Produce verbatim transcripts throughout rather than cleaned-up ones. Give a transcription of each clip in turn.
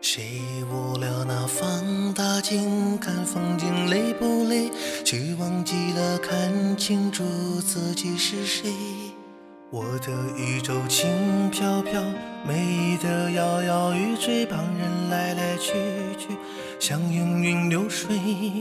谁无聊拿放大镜看风景累不累？却忘记了看清楚自己是谁。我的宇宙轻飘飘，美得摇摇欲坠，旁人来来去去，像芸芸流水。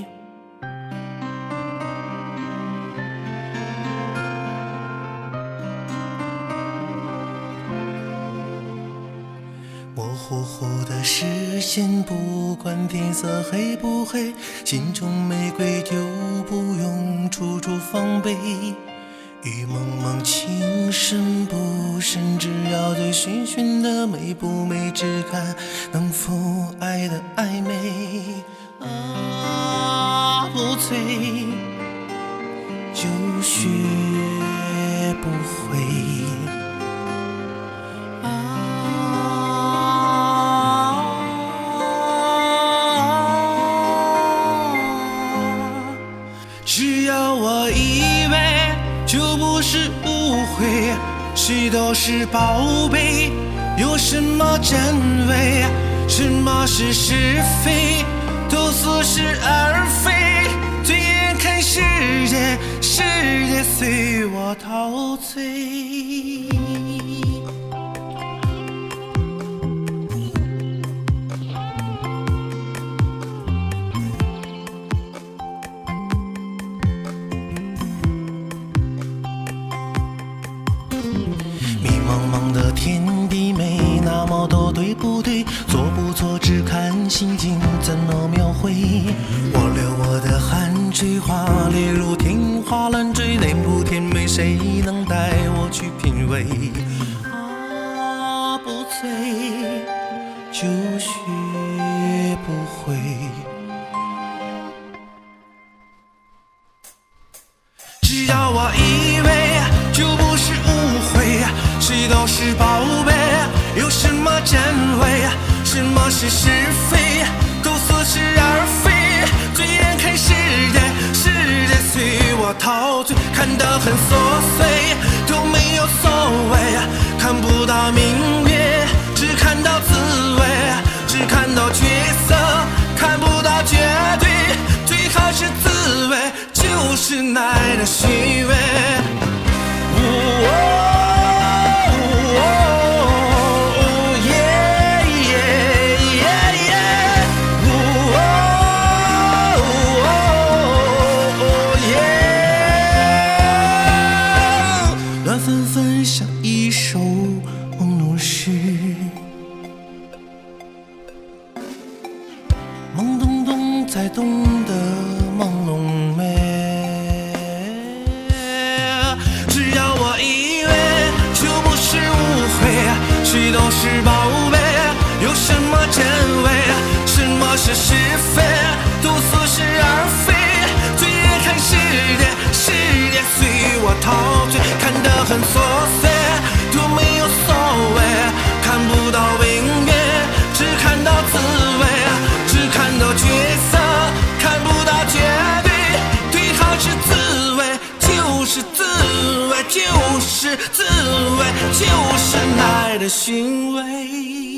模糊糊的视线，不管天色黑不黑，心中玫瑰就不用处处防备。雨蒙蒙，情深不深，只要对寻寻的美不美，只看能否爱的暧昧。啊，不醉就学不会。只要我以为，就不是误会，谁都是宝贝，有什么真伪，什么是是非，都似是而非。醉眼看世界，世界随我陶醉。茫茫的天地美，那么都对不对？错不错，只看心境怎么描绘。我流我的汗水，华丽如天花乱坠，甜不甜美，谁能带我去品味？啊，不醉就学不会。只要我以为，就不是误会，谁都是宝贝，有什么真伪，什么是是非，都似是而非。醉眼看世界，世界随我陶醉，看得很琐碎，都没有所谓，看不到明月，只看到滋味，只看到角色，看不到绝对，最好是滋味，就是爱的虚伪。乱纷纷像一首朦胧诗，懵懂懂才懂得朦胧美。只要我以为，就不是误会，谁都是宝贝，有什么真伪，什么是是非，都似是而非。醉眼看世界，世界随我陶醉，看得很琐碎，都没有所谓，看不到明月，只看到滋味，只看到角色，看不到绝对，对好是滋味，就是滋味，就是滋味，就是爱的寻味。